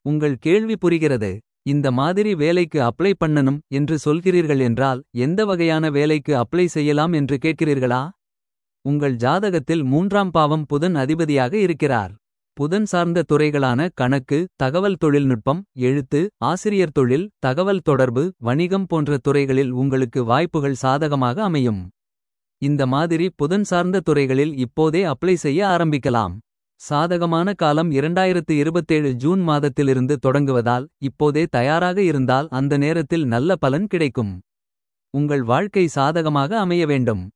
உங்கள் கேள்வி புரிகிறது. இந்த மாதிரி வேலைக்கு அப்ளை பண்ணனும் என்று சொல்கிறீர்கள் என்றால். எந்த வகையான வேலைக்கு அப்ளை செய்யலாம் என்று கேட்கிறீர்களா. உங்கள் ஜாதகத்தில் மூன்றாம் பாவம் புதன் அதிபதியாக இருக்கிறார். புதன் சார்ந்த துறைகளான கணக்கு, தகவல் தொழில்நுட்பம், எழுத்து, ஆசிரியர் தொழில், தகவல் தொடர்பு, வணிகம் போன்ற துறைகளில் உங்களுக்கு வாய்ப்புகள் சாதகமாக அமையும். இந்த மாதிரி புதன் சார்ந்த துறைகளில் இப்போதே அப்ளை செய்ய ஆரம்பிக்கலாம். சாதகமான காலம் 2027 ஜூன் மாதத்திலிருந்து தொடங்குவதால். இப்போதே தயாராக இருந்தால் அந்த நேரத்தில் நல்ல பலன் கிடைக்கும். உங்கள் வாழ்க்கை சாதகமாக அமைய வேண்டும்.